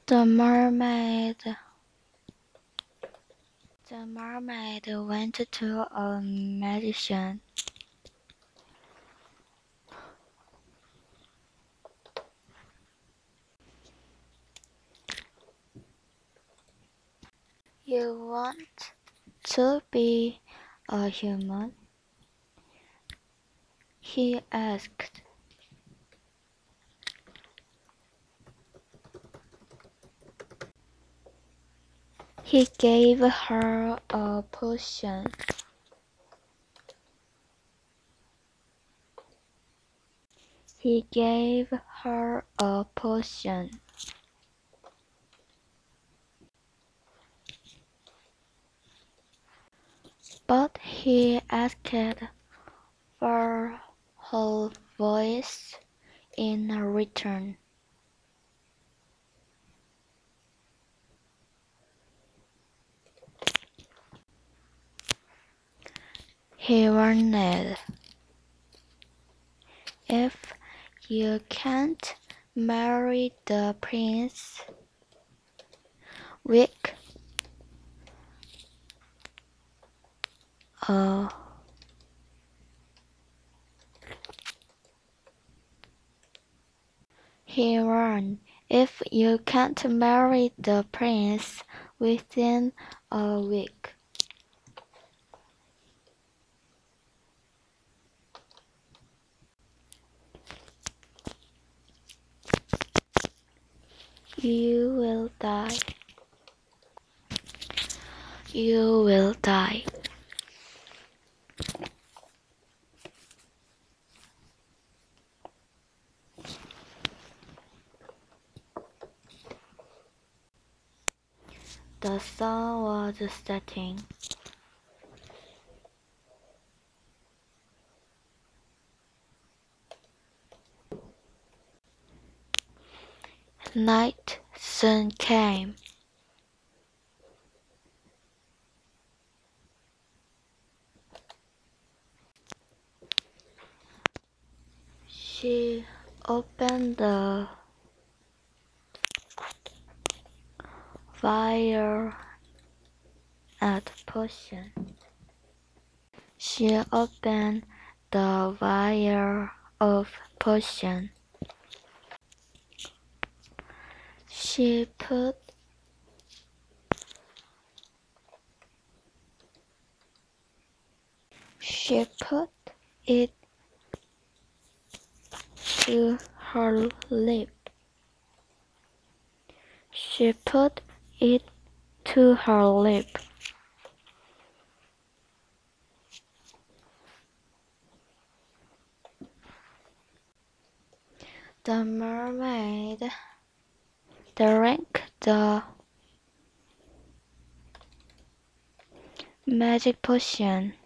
The mermaid went to a magician. You want to be a human? He asked. He gave her a potion. He gave her a potion. But he asked for her voice in return. He warned, if you can't marry the prince, Wick, he warned, if you can't marry the prince within a week, you will die. You will die. The sun was setting. Night soon came. She opened the vial at potion. She opened the vial of potion. She put it to her lip. She put it to her lip. The mermaid drank the magic potion.